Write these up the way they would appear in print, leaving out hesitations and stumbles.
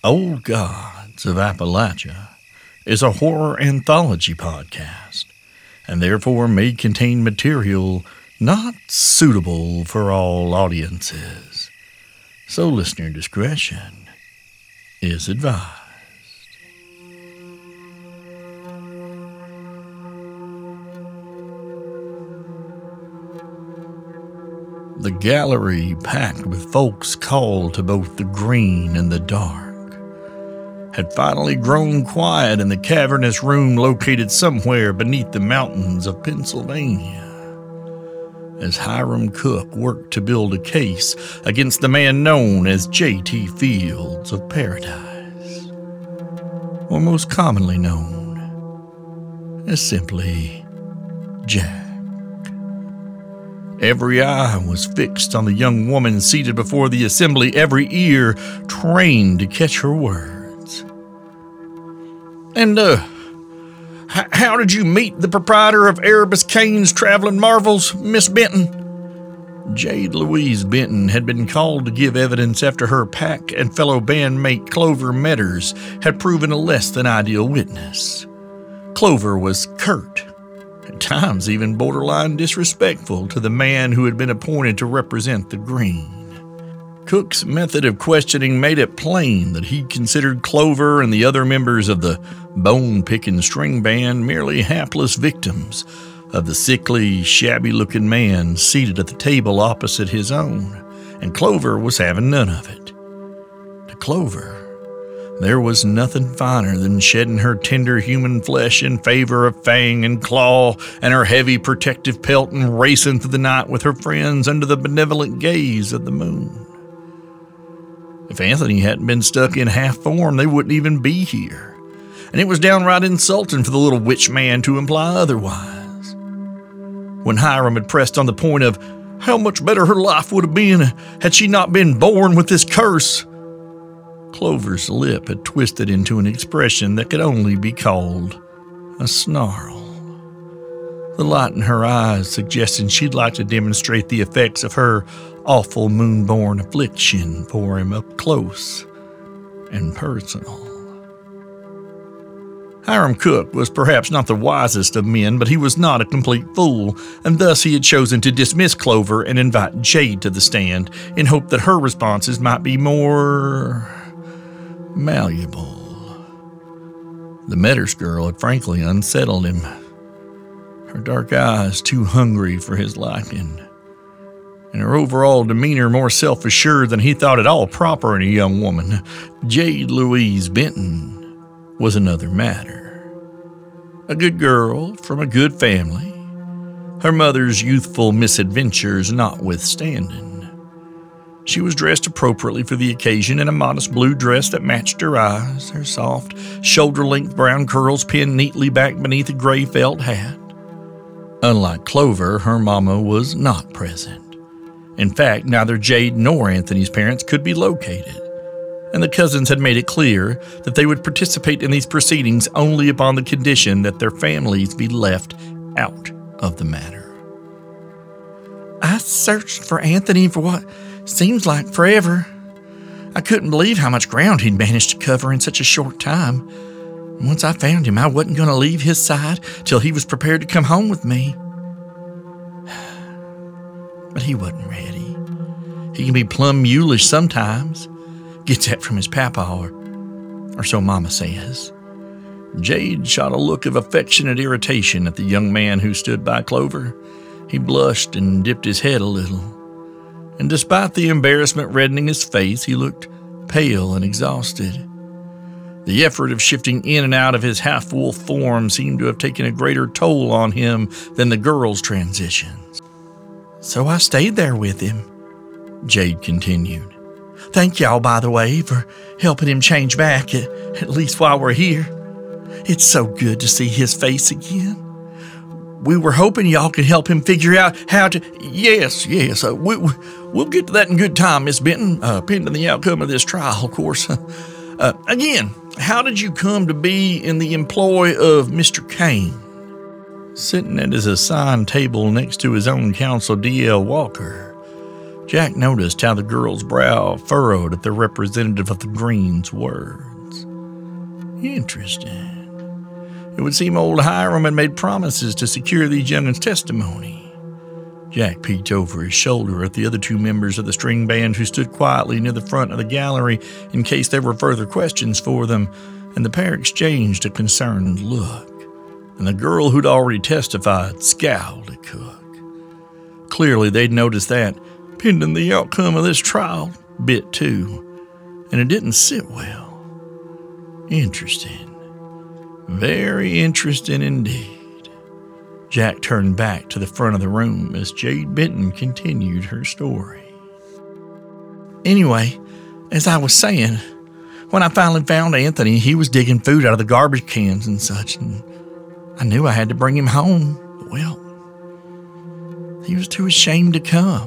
Old Gods of Appalachia is a horror anthology podcast, and therefore may contain material not suitable for all audiences. So listener discretion is advised. The gallery, packed with folks called to both the green and the dark, had finally grown quiet in the cavernous room located somewhere beneath the mountains of Pennsylvania, as Hiram Cook worked to build a case against the man known as J.T. Fields of Paradise, or most commonly known as simply Jack. Every eye was fixed on the young woman seated before the assembly, every ear trained to catch her words. And, how did you meet the proprietor of Erebus Kane's Traveling Marvels, Miss Benton? Jade Louise Benton had been called to give evidence after her pack and fellow bandmate Clover Metters had proven a less than ideal witness. Clover was curt, at times even borderline disrespectful to the man who had been appointed to represent the Green. Cook's method of questioning made it plain that he considered Clover and the other members of the bone-picking string band merely hapless victims of the sickly, shabby-looking man seated at the table opposite his own, and Clover was having none of it. To Clover, there was nothing finer than shedding her tender human flesh in favor of fang and claw and her heavy protective pelt and racing through the night with her friends under the benevolent gaze of the moon. If Anthony hadn't been stuck in half form, they wouldn't even be here, and it was downright insulting for the little witch man to imply otherwise. When Hiram had pressed on the point of how much better her life would have been had she not been born with this curse, Clover's lip had twisted into an expression that could only be called a snarl. The light in her eyes suggesting she'd like to demonstrate the effects of her awful moon-born affliction for him up close and personal. Hiram Cook was perhaps not the wisest of men, but he was not a complete fool, and thus he had chosen to dismiss Clover and invite Jade to the stand in hope that her responses might be more malleable. The Metters girl had frankly unsettled him, her dark eyes too hungry for his liking, and her overall demeanor more self-assured than he thought at all proper in a young woman. Jade Louise Benton was another matter. A good girl from a good family, her mother's youthful misadventures notwithstanding. She was dressed appropriately for the occasion in a modest blue dress that matched her eyes, her soft, shoulder-length brown curls pinned neatly back beneath a gray felt hat. Unlike Clover, her mama was not present. In fact, neither Jade nor Anthony's parents could be located, and the cousins had made it clear that they would participate in these proceedings only upon the condition that their families be left out of the matter. I searched for Anthony for what seems like forever. I couldn't believe how much ground he'd managed to cover in such a short time. Once I found him, I wasn't going to leave his side till he was prepared to come home with me. But he wasn't ready. He can be plumb mulish sometimes. Gets that from his papa, or so Mama says. Jade shot a look of affectionate irritation at the young man who stood by Clover. He blushed and dipped his head a little, and despite the embarrassment reddening his face, he looked pale and exhausted. The effort of shifting in and out of his half-wolf form seemed to have taken a greater toll on him than the girl's transitions. So I stayed there with him, Jade continued. Thank y'all, by the way, for helping him change back, at least while we're here. It's so good to see his face again. We were hoping y'all could help him figure out how to... Yes, we'll get to that in good time, Miss Benton, pending the outcome of this trial, of course. Again, how did you come to be in the employ of Mr. Kane? Sitting at his assigned table next to his own counsel, D.L. Walker, Jack noticed how the girl's brow furrowed at the representative of the Green's words. Interesting. It would seem old Hiram had made promises to secure these young'uns' testimony. Jack peeked over his shoulder at the other two members of the string band who stood quietly near the front of the gallery in case there were further questions for them, and the pair exchanged a concerned look. And the girl who'd already testified scowled at Cook. Clearly they'd noticed that, pending the outcome of this trial, bit too, and it didn't sit well. Interesting. Very interesting indeed. Jack turned back to the front of the room as Jade Benton continued her story. Anyway, as I was saying, when I finally found Anthony, he was digging food out of the garbage cans and such, and I knew I had to bring him home. But, well, he was too ashamed to come.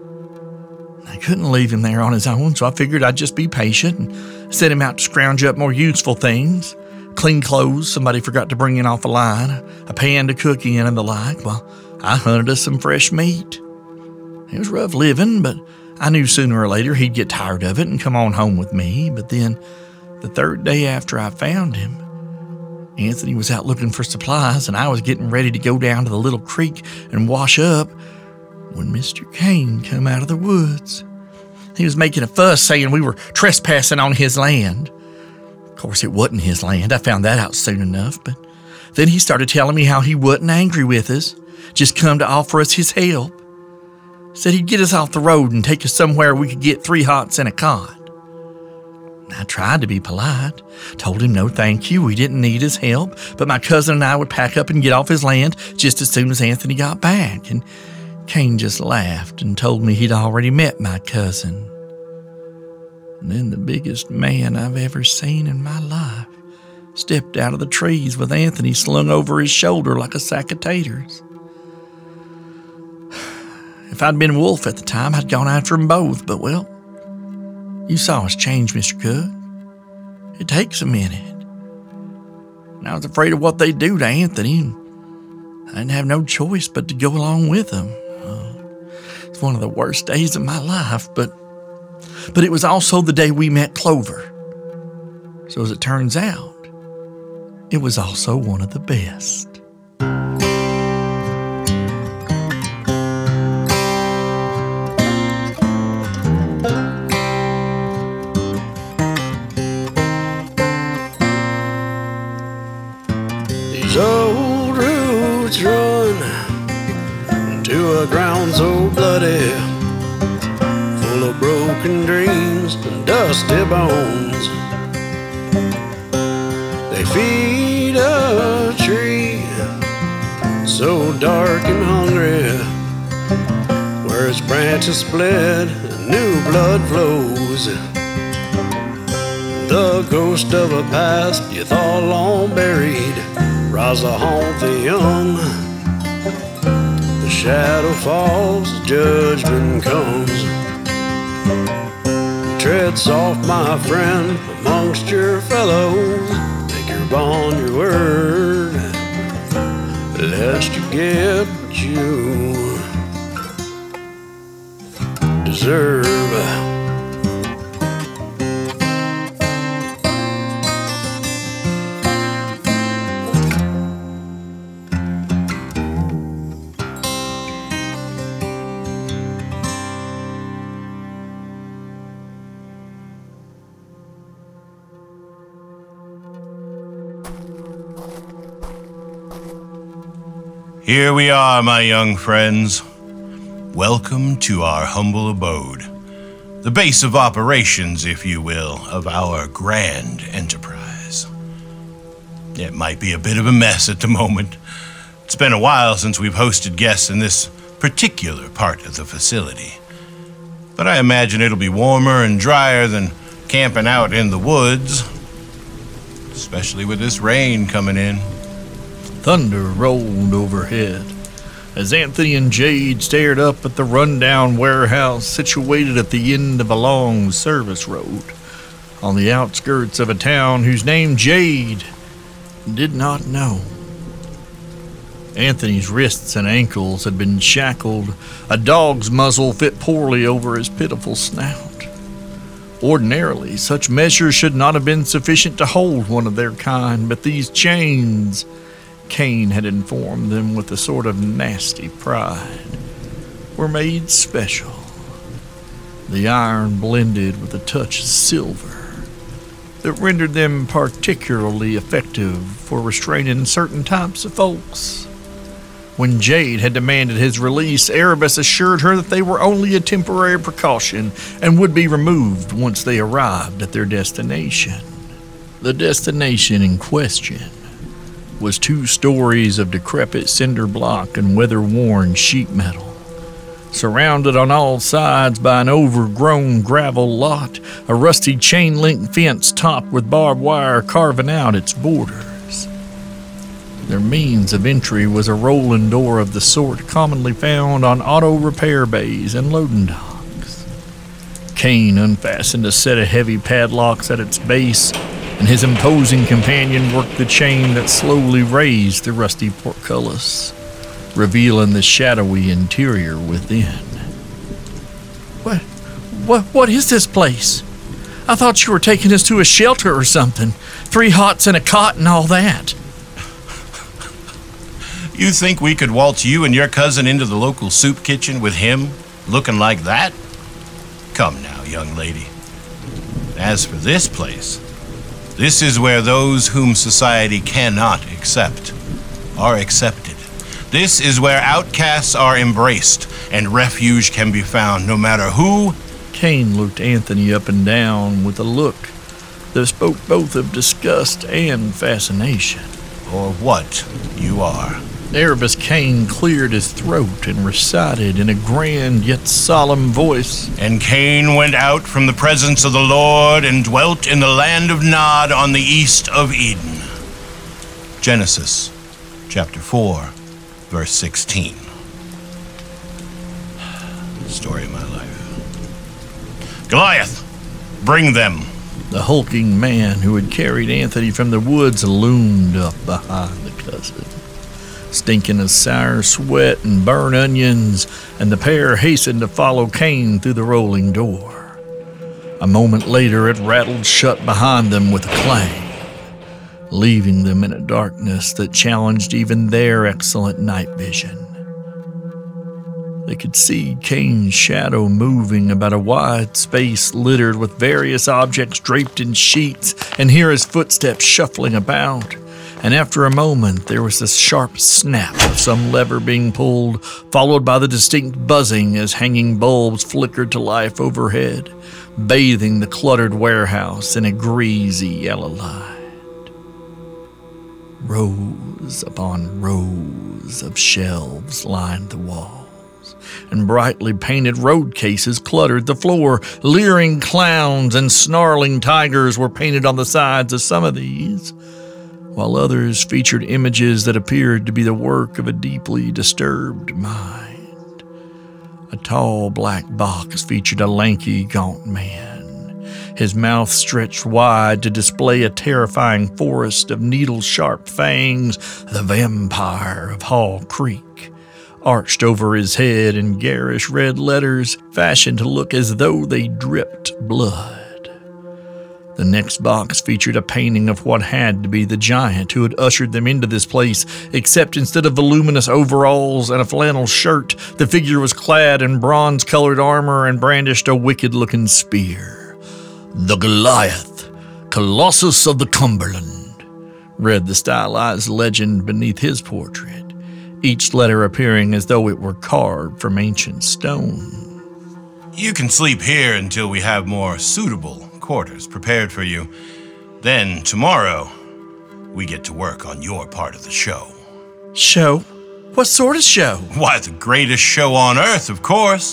I couldn't leave him there on his own, so I figured I'd just be patient and set him out to scrounge up more useful things. Clean clothes somebody forgot to bring in off the line, a pan to cook in and the like, while I hunted us some fresh meat. It was rough living, but I knew sooner or later he'd get tired of it and come on home with me. But then, the third day after I found him, Anthony was out looking for supplies, and I was getting ready to go down to the little creek and wash up when Mr. Kane come out of the woods. He was making a fuss saying we were trespassing on his land. Of course, it wasn't his land. I found that out soon enough, but then he started telling me how he wasn't angry with us, just come to offer us his help. Said he'd get us off the road and take us somewhere we could get 3 hots and a cot. I tried to be polite, told him no thank you, we didn't need his help, but my cousin and I would pack up and get off his land just as soon as Anthony got back, and Kane just laughed and told me he'd already met my cousin. And then the biggest man I've ever seen in my life stepped out of the trees with Anthony slung over his shoulder like a sack of taters. If I'd been Wolf at the time, I'd gone after them both, but well, you saw us change, Mr. Cook. It takes a minute. And I was afraid of what they'd do to Anthony, and I didn't have no choice but to go along with them. It's one of the worst days of my life, but it was also the day we met Clover. So as it turns out, it was also one of the best. These old roots run to a ground so bloody, full of broken dreams and dusty bones. They feed a tree so dark and hungry, where its branches split and new blood flows. The ghost of a past you thought long buried rise to haunt the young. The shadow falls, judgment comes. Tread soft, my friend, amongst your fellows. Make your bond your word, lest you get what you deserve. Here we are, my young friends. Welcome to our humble abode, the base of operations, if you will, of our grand enterprise. It might be a bit of a mess at the moment. It's been a while since we've hosted guests in this particular part of the facility, but I imagine it'll be warmer and drier than camping out in the woods, especially with this rain coming in. Thunder rolled overhead as Anthony and Jade stared up at the rundown warehouse situated at the end of a long service road on the outskirts of a town whose name Jade did not know. Anthony's wrists and ankles had been shackled. A dog's muzzle fit poorly over his pitiful snout. Ordinarily, such measures should not have been sufficient to hold one of their kind, but these chains, Cain had informed them with a sort of nasty pride, were made special. The iron blended with a touch of silver that rendered them particularly effective for restraining certain types of folks. When Jade had demanded his release, Erebus assured her that they were only a temporary precaution and would be removed once they arrived at their destination. The destination in question was 2 stories of decrepit cinder block and weather-worn sheet metal, surrounded on all sides by an overgrown gravel lot, a rusty chain-link fence topped with barbed wire carving out its borders. Their means of entry was a rolling door of the sort commonly found on auto repair bays and loading docks. Cain unfastened a set of heavy padlocks at its base, and his imposing companion worked the chain that slowly raised the rusty portcullis, revealing the shadowy interior within. What is this place? I thought you were taking us to a shelter or something. 3 hots and a cot and all that. You think we could waltz you and your cousin into the local soup kitchen with him looking like that? Come now, young lady. As for this place, this is where those whom society cannot accept are accepted. This is where outcasts are embraced and refuge can be found no matter who. Cain looked Anthony up and down with a look that spoke both of disgust and fascination. Or what you are. Erebus Cain cleared his throat and recited in a grand yet solemn voice. And Cain went out from the presence of the Lord and dwelt in the land of Nod on the east of Eden. Genesis chapter 4, verse 16. Story of my life. Goliath, bring them. The hulking man who had carried Anthony from the woods loomed up behind the cousin, stinking of sour sweat and burnt onions, and the pair hastened to follow Cain through the rolling door. A moment later, it rattled shut behind them with a clang, leaving them in a darkness that challenged even their excellent night vision. They could see Cain's shadow moving about a wide space littered with various objects draped in sheets, and hear his footsteps shuffling about. And after a moment, there was the sharp snap of some lever being pulled, followed by the distinct buzzing as hanging bulbs flickered to life overhead, bathing the cluttered warehouse in a greasy yellow light. Rows upon rows of shelves lined the walls, and brightly painted road cases cluttered the floor. Leering clowns and snarling tigers were painted on the sides of some of these, while others featured images that appeared to be the work of a deeply disturbed mind. A tall black box featured a lanky, gaunt man, his mouth stretched wide to display a terrifying forest of needle-sharp fangs. The vampire of Hall Creek arched over his head in garish red letters, fashioned to look as though they dripped blood. The next box featured a painting of what had to be the giant who had ushered them into this place, except instead of voluminous overalls and a flannel shirt, the figure was clad in bronze-colored armor and brandished a wicked-looking spear. "The Goliath, Colossus of the Cumberland," read the stylized legend beneath his portrait, each letter appearing as though it were carved from ancient stone. You can sleep here until we have more suitable quarters prepared for you. Then, tomorrow, we get to work on your part of the show. Show? What sort of show? Why, the greatest show on earth, of course.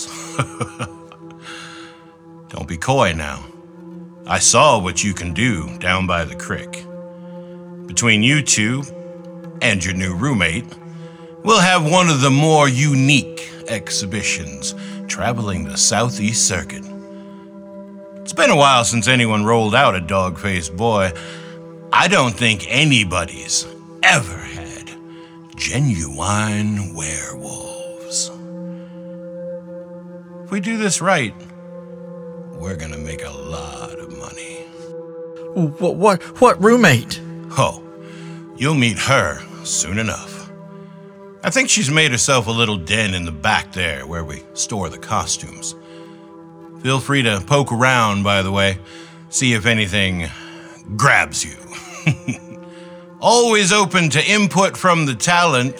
Don't be coy now. I saw what you can do down by the creek. Between you two and your new roommate, we'll have one of the more unique exhibitions traveling the Southeast Circuit. It's been a while since anyone rolled out a dog-faced boy. I don't think anybody's ever had genuine werewolves. If we do this right, we're gonna make a lot of money. What roommate? Oh, you'll meet her soon enough. I think she's made herself a little den in the back there where we store the costumes. Feel free to poke around, by the way, see if anything grabs you. Always open to input from the talent.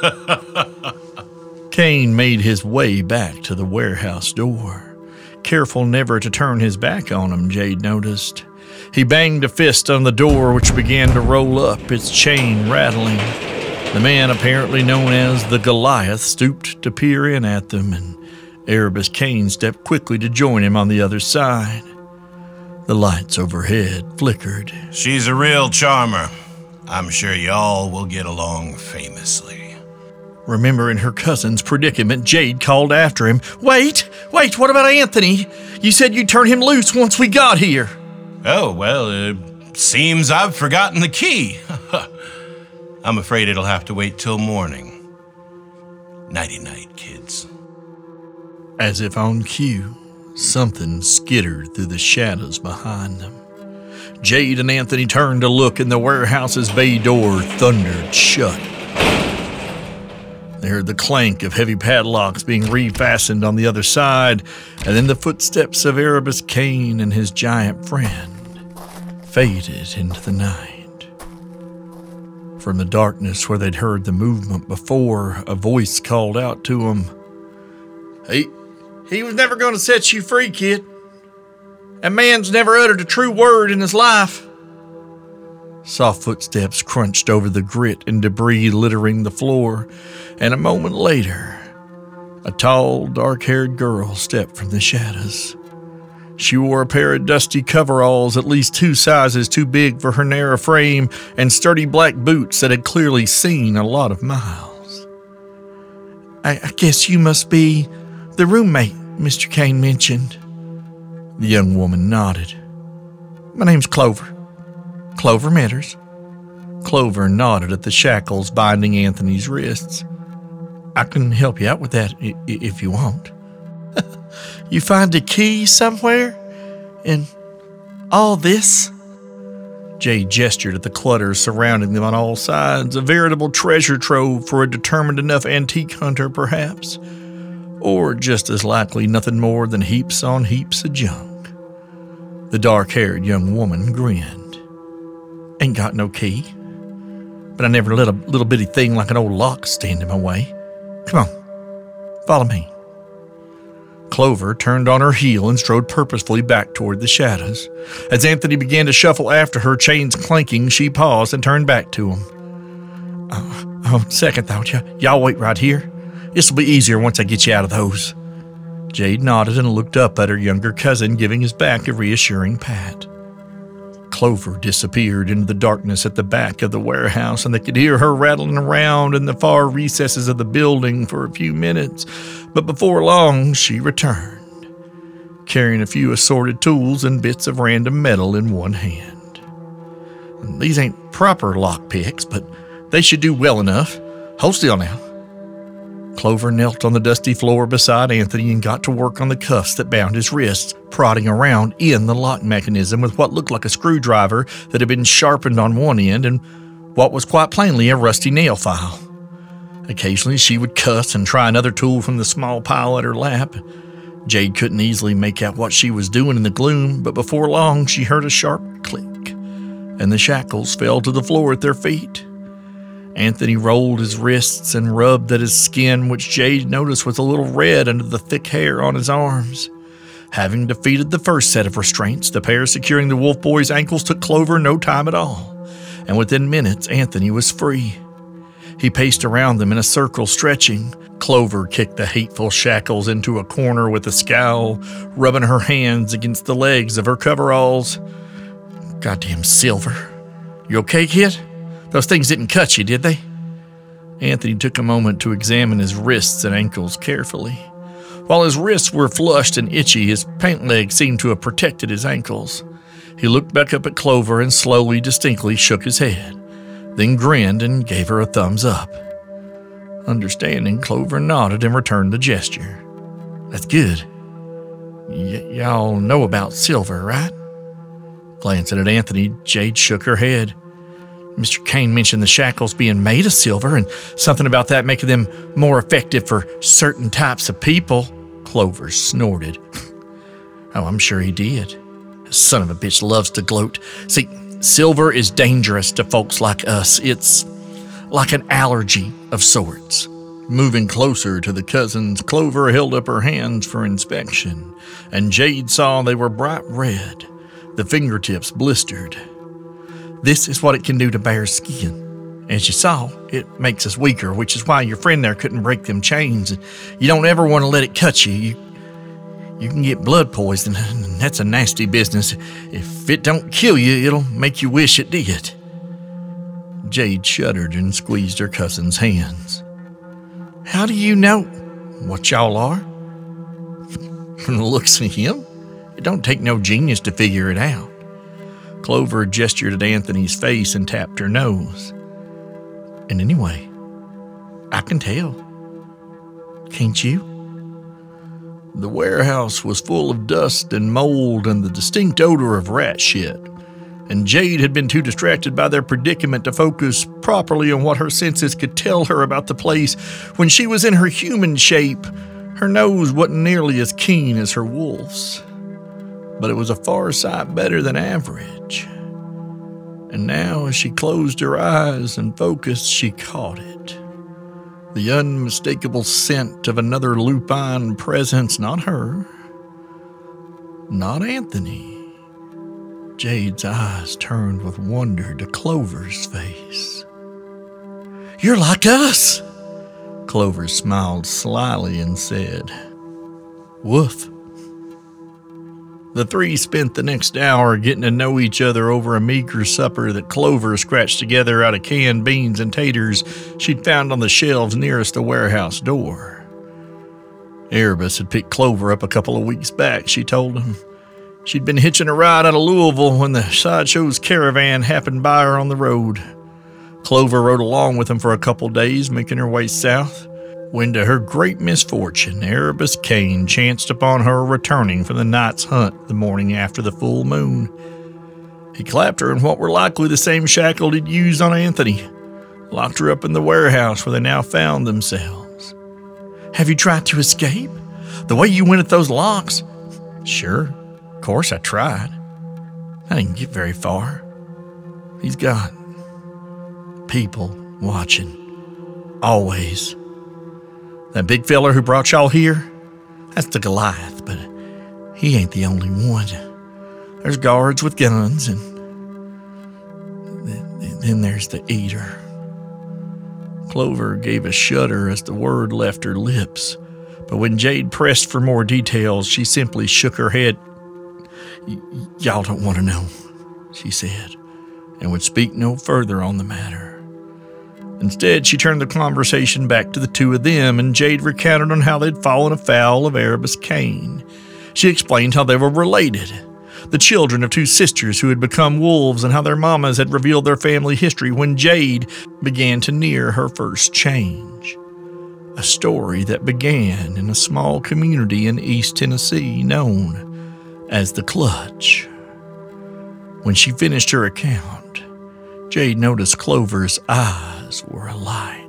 Kane made his way back to the warehouse door. Careful never to turn his back on him, Jade noticed. He banged a fist on the door, which began to roll up, its chain rattling. The man, apparently known as the Goliath, stooped to peer in at them, and Erebus Kane stepped quickly to join him on the other side. The lights overhead flickered. She's a real charmer. I'm sure y'all will get along famously. Remembering her cousin's predicament, Jade called after him. Wait, what about Anthony? You said you'd turn him loose once we got here. Oh, well, it seems I've forgotten the key. I'm afraid it'll have to wait till morning. Nighty-night, kids. As if on cue, something skittered through the shadows behind them. Jade and Anthony turned to look, and the warehouse's bay door thundered shut. They heard the clank of heavy padlocks being refastened on the other side, and then the footsteps of Erebus Kane and his giant friend faded into the night. From the darkness where they'd heard the movement before, a voice called out to them. He was never going to set you free, kid. That man's never uttered a true word in his life. Soft footsteps crunched over the grit and debris littering the floor, and a moment later, a tall, dark-haired girl stepped from the shadows. She wore a pair of dusty coveralls at least 2 sizes too big for her narrow frame and sturdy black boots that had clearly seen a lot of miles. I guess you must be the roommate Mr. Kane mentioned. The young woman nodded. My name's Clover. Clover Metters. Clover nodded at the shackles binding Anthony's wrists. I can help you out with that if you want. You find a key somewhere? And all this? Jade gestured at the clutter surrounding them on all sides, a veritable treasure trove for a determined enough antique hunter, perhaps. Or just as likely nothing more than heaps on heaps of junk. The dark-haired young woman grinned. Ain't got no key. But I never let a little bitty thing like an old lock stand in my way. Come on, follow me. Clover turned on her heel and strode purposefully back toward the shadows. As Anthony began to shuffle after her, chains clanking, she paused and turned back to him. Second thought, y'all wait right here. This'll be easier once I get you out of those. Jade nodded and looked up at her younger cousin, giving his back a reassuring pat. Clover disappeared into the darkness at the back of the warehouse, and they could hear her rattling around in the far recesses of the building for a few minutes. But before long, she returned, carrying a few assorted tools and bits of random metal in one hand. These ain't proper lockpicks, but they should do well enough. Hold still now. Clover knelt on the dusty floor beside Anthony and got to work on the cuffs that bound his wrists, prodding around in the lock mechanism with what looked like a screwdriver that had been sharpened on one end and what was quite plainly a rusty nail file. Occasionally she would cuss and try another tool from the small pile at her lap. Jade couldn't easily make out what she was doing in the gloom, but before long she heard a sharp click, and the shackles fell to the floor at their feet. Anthony rolled his wrists and rubbed at his skin, which Jade noticed was a little red under the thick hair on his arms. Having defeated the first set of restraints, the pair securing the wolf boy's ankles took Clover no time at all, and within minutes Anthony was free. He paced around them in a circle, stretching. Clover kicked the hateful shackles into a corner with a scowl, rubbing her hands against the legs of her coveralls. Goddamn Silver. You okay, kid? Those things didn't cut you, did they? Anthony took a moment to examine his wrists and ankles carefully. While his wrists were flushed and itchy, his pant leg seemed to have protected his ankles. He looked back up at Clover and slowly, distinctly shook his head, then grinned and gave her a thumbs up. Understanding, Clover nodded and returned the gesture. That's good. Y'all know about Silver, right? Glancing at Anthony, Jade shook her head. Mr. Kane mentioned the shackles being made of silver and something about that making them more effective for certain types of people. Clover snorted. Oh, I'm sure he did. Son of a bitch loves to gloat. See, silver is dangerous to folks like us. It's like an allergy of sorts. Moving closer to the cousins, Clover held up her hands for inspection, and Jade saw they were bright red. The fingertips blistered. This is what it can do to bare skin. As you saw, it makes us weaker, which is why your friend there couldn't break them chains. You don't ever want to let it cut you. You can get blood poison, and that's a nasty business. If it don't kill you, it'll make you wish it did. Jade shuddered and squeezed her cousin's hands. How do you know what y'all are? From the looks of him, it don't take no genius to figure it out. Clover gestured at Anthony's face and tapped her nose. And anyway, I can tell. Can't you? The warehouse was full of dust and mold and the distinct odor of rat shit, and Jade had been too distracted by their predicament to focus properly on what her senses could tell her about the place. When she was in her human shape, her nose wasn't nearly as keen as her wolf's, but it was a far sight better than average. And now, as she closed her eyes and focused, she caught it. The unmistakable scent of another lupine presence, not her, not Anthony. Jade's eyes turned with wonder to Clover's face. You're like us! Clover smiled slyly and said, Woof. The three spent the next hour getting to know each other over a meager supper that Clover scratched together out of canned beans and taters she'd found on the shelves nearest the warehouse door. Erebus had picked Clover up a couple of weeks back, she told him. She'd been hitching a ride out of Louisville when the Sideshow's caravan happened by her on the road. Clover rode along with him for a couple days, making her way south, when to her great misfortune, Erebus Kane chanced upon her returning from the night's hunt the morning after the full moon. He clapped her in what were likely the same shackle he'd used on Anthony, locked her up in the warehouse where they now found themselves. Have you tried to escape? The way you went at those locks? Sure, of course I tried. I didn't get very far. He's got people watching, always. That big feller who brought y'all here? That's the Goliath, but he ain't the only one. There's guards with guns, and then there's the Eater. Clover gave a shudder as the word left her lips, but when Jade pressed for more details, she simply shook her head. Y'all don't want to know, she said, and would speak no further on the matter. Instead, she turned the conversation back to the two of them, and Jade recounted on how they'd fallen afoul of Erebus Kane. She explained how they were related, the children of two sisters who had become wolves, and how their mamas had revealed their family history when Jade began to near her first change. A story that began in a small community in East Tennessee known as the Clutch. When she finished her account, Jade noticed Clover's eyes were alight.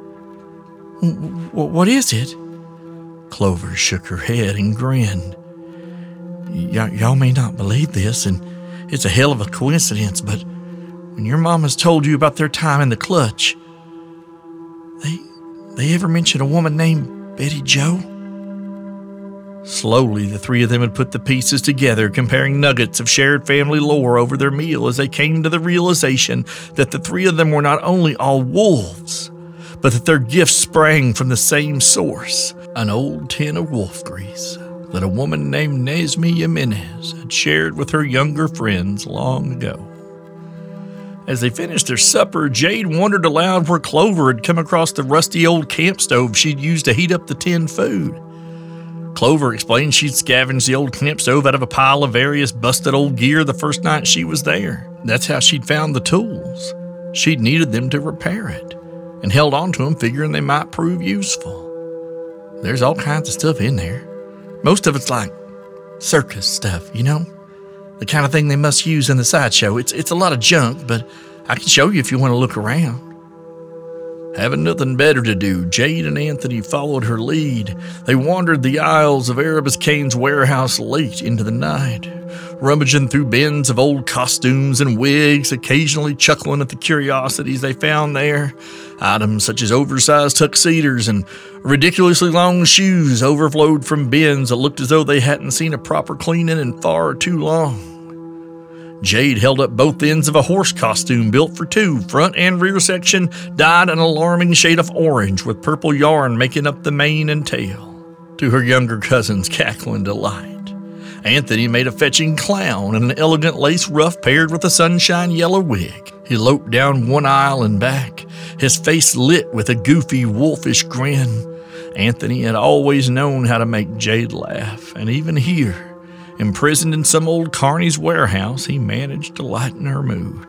What is it? Clover shook her head and grinned. Y'all may not believe this, and it's a hell of a coincidence, but when your mamas told you about their time in the Clutch, they ever mention a woman named Betty Jo? Slowly, the three of them had put the pieces together, comparing nuggets of shared family lore over their meal as they came to the realization that the three of them were not only all wolves, but that their gifts sprang from the same source, an old tin of wolf grease that a woman named Nesme Jimenez had shared with her younger friends long ago. As they finished their supper, Jade wondered aloud where Clover had come across the rusty old camp stove she'd used to heat up the tinned food. Clover explained she'd scavenged the old camp stove out of a pile of various busted old gear the first night she was there. That's how she'd found the tools. She'd needed them to repair it. and held on to them figuring they might prove useful. There's all kinds of stuff in there. Most of it's like circus stuff, you know? The kind of thing they must use in the sideshow. It's a lot of junk, but I can show you if you want to look around. Having nothing better to do, Jade and Anthony followed her lead. They wandered the aisles of Erebus Kane's warehouse late into the night, rummaging through bins of old costumes and wigs, occasionally chuckling at the curiosities they found there. Items such as oversized tuxedos and ridiculously long shoes overflowed from bins that looked as though they hadn't seen a proper cleaning in far too long. Jade held up both ends of a horse costume built for two, front and rear section dyed an alarming shade of orange with purple yarn making up the mane and tail, to her younger cousin's cackling delight. Anthony made a fetching clown in an elegant lace ruff paired with a sunshine yellow wig. He loped down one aisle and back, his face lit with a goofy, wolfish grin. Anthony had always known how to make Jade laugh, and even here, imprisoned in some old carney's warehouse, he managed to lighten her mood.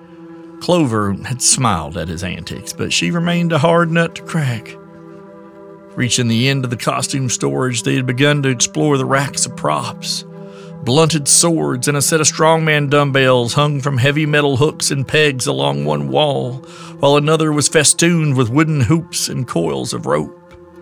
Clover had smiled at his antics, but she remained a hard nut to crack. Reaching the end of the costume storage, they had begun to explore the racks of props. Blunted swords and a set of strongman dumbbells hung from heavy metal hooks and pegs along one wall, while another was festooned with wooden hoops and coils of rope.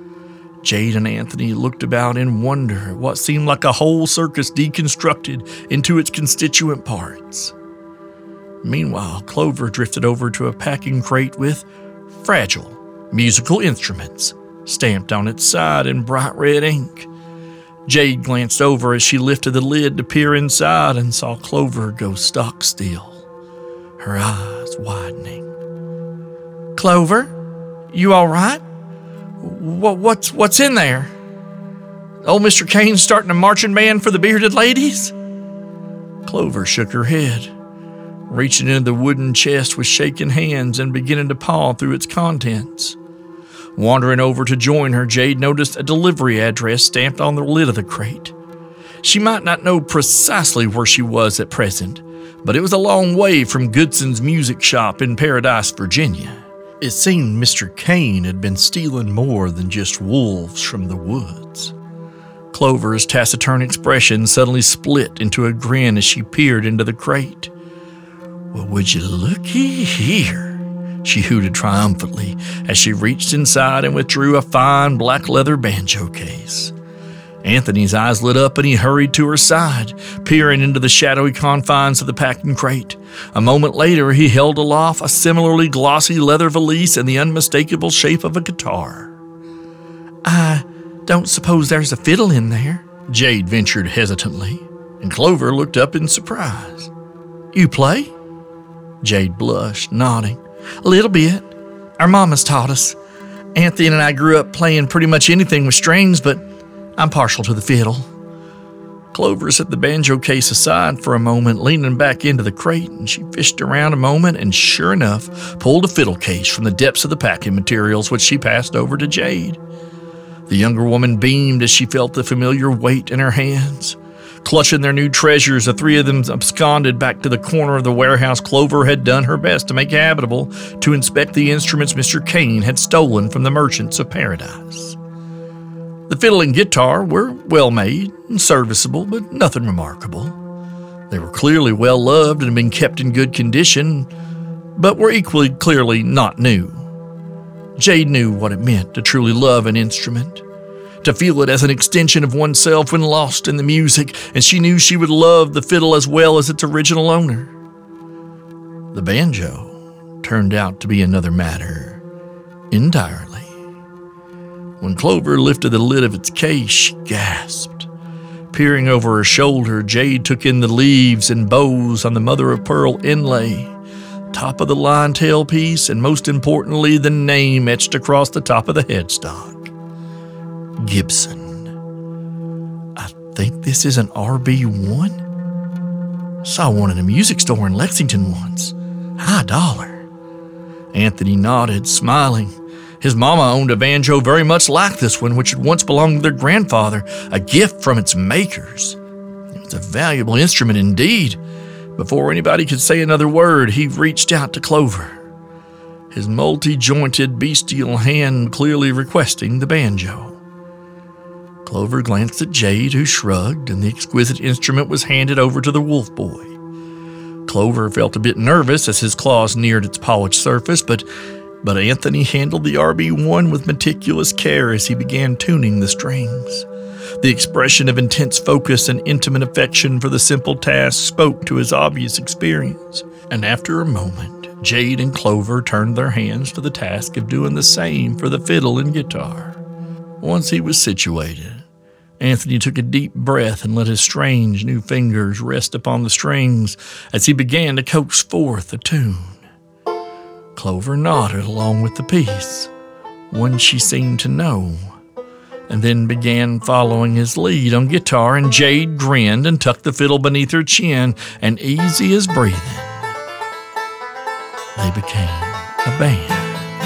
Jade and Anthony looked about in wonder at what seemed like a whole circus deconstructed into its constituent parts. Meanwhile, Clover drifted over to a packing crate with "Fragile Musical Instruments" stamped on its side in bright red ink. Jade glanced over as she lifted the lid to peer inside and saw Clover go stock still, her eyes widening. "Clover, you all right? What's in there? Old Mr. Kane starting a marching band for the bearded ladies?" Clover shook her head, reaching into the wooden chest with shaking hands and beginning to paw through its contents. Wandering over to join her, Jade noticed a delivery address stamped on the lid of the crate. She might not know precisely where she was at present, but it was a long way from Goodson's music shop in Paradise, Virginia. It seemed Mr. Kane had been stealing more than just wolves from the woods. Clover's taciturn expression suddenly split into a grin as she peered into the crate. "Well, would you looky here?" she hooted triumphantly as she reached inside and withdrew a fine black leather banjo case. Anthony's eyes lit up and he hurried to her side, peering into the shadowy confines of the packing crate. A moment later, he held aloft a similarly glossy leather valise in the unmistakable shape of a guitar. "I don't suppose there's a fiddle in there?" Jade ventured hesitantly, and Clover looked up in surprise. "You play?" Jade blushed, nodding. "A little bit. Our mamas taught us. Anthony and I grew up playing pretty much anything with strings, but I'm partial to the fiddle." Clover set the banjo case aside for a moment, leaning back into the crate, and she fished around a moment and, sure enough, pulled a fiddle case from the depths of the packing materials, which she passed over to Jade. The younger woman beamed as she felt the familiar weight in her hands. Clutching their new treasures, the three of them absconded back to the corner of the warehouse Clover had done her best to make habitable to inspect the instruments Mr. Kane had stolen from the merchants of Paradise. The fiddle and guitar were well made and serviceable, but nothing remarkable. They were clearly well loved and had been kept in good condition, but were equally clearly not new. Jade knew what it meant to truly love an instrument, to feel it as an extension of oneself when lost in the music, and she knew she would love the fiddle as well as its original owner. The banjo turned out to be another matter entirely. When Clover lifted the lid of its case, she gasped. Peering over her shoulder, Jade took in the leaves and bows on the mother-of-pearl inlay, top-of-the-line tailpiece, and most importantly, the name etched across the top of the headstock. Gibson. I think this is an RB1. Saw one in a music store in Lexington once. High dollar. Anthony nodded, smiling. His mama owned a banjo very much like this one, which had once belonged to their grandfather, a gift from its makers. It was a valuable instrument indeed. Before anybody could say another word, he reached out to Clover. his multi-jointed bestial hand clearly requesting the banjo. Clover glanced at Jade, who shrugged, and the exquisite instrument was handed over to the wolf boy. Clover felt a bit nervous as his claws neared its polished surface, but Anthony handled the RB1 with meticulous care as he began tuning the strings. The expression of intense focus and intimate affection for the simple task spoke to his obvious experience, and after a moment, Jade and Clover turned their hands to the task of doing the same for the fiddle and guitar. Once he was situated, Anthony took a deep breath and let his strange new fingers rest upon the strings as he began to coax forth a tune. Clover nodded along with the piece, one she seemed to know, and then began following his lead on guitar, and Jade grinned and tucked the fiddle beneath her chin, and easy as breathing, they became a band.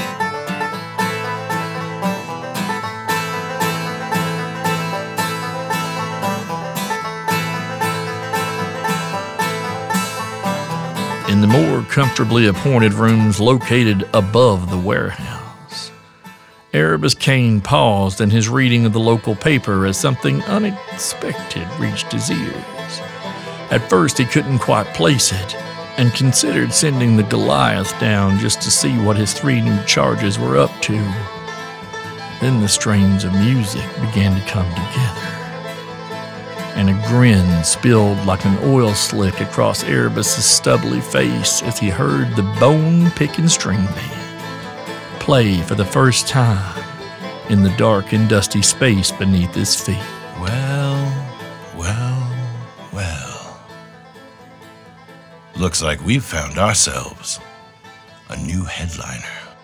In the more comfortably appointed rooms located above the warehouse, Erebus Kane paused in his reading of the local paper as something unexpected reached his ears. At first he couldn't quite place it and considered sending the Goliath down just to see what his 3 new charges were up to. Then the strains of music began to come together, and a grin spilled like an oil slick across Erebus's stubbly face as he heard the Bone Pickin' String Band play for the first time in the dark and dusty space beneath his feet. Well. Looks like we've found ourselves a new headliner.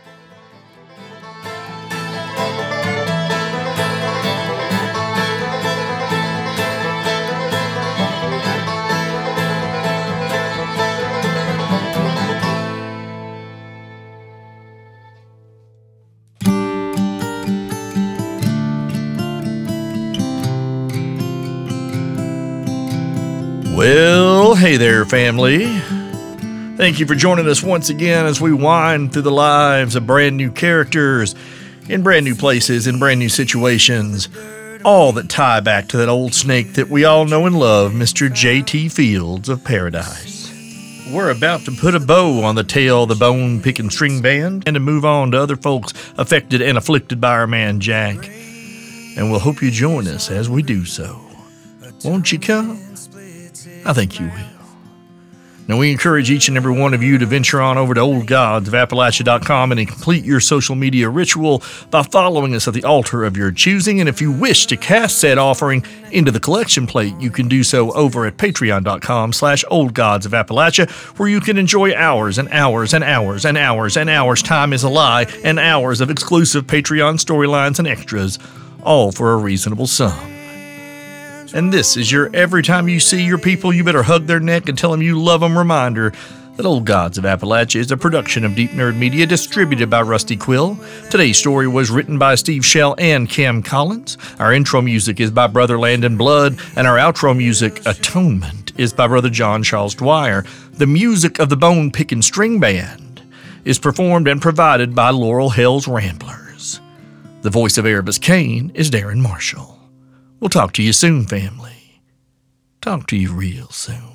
Well, hey there, family. Thank you for joining us once again as we wind through the lives of brand new characters in brand new places, in brand new situations, all that tie back to that old snake that we all know and love, Mr. J.T. Fields of Paradise. We're about to put a bow on the tale of the Bone Pickin' String Band and to move on to other folks affected and afflicted by our man Jack. And we'll hope you join us as we do so. Won't you come? I think you will. Now, we encourage each and every one of you to venture on over to oldgodsofAppalachia.com and complete your social media ritual by following us at the altar of your choosing. And if you wish to cast said offering into the collection plate, you can do so over at patreon.com/oldgodsofAppalachia, where you can enjoy hours and hours and hours and hours and hours, time is a lie, and hours of exclusive Patreon storylines and extras, all for a reasonable sum. And this is your every time you see your people, you better hug their neck and tell them you love them reminder that Old Gods of Appalachia is a production of Deep Nerd Media, distributed by Rusty Quill. Today's story was written by Steve Shell and Cam Collins. Our intro music is by Brother Landon Blood, and our outro music, Atonement, is by Brother John Charles Dwyer. The music of the Bone Pickin' String Band is performed and provided by Laurel Hell's Ramblers. The voice of Erebus Kane is Darren Marshall. We'll talk to you soon, family. Talk to you real soon.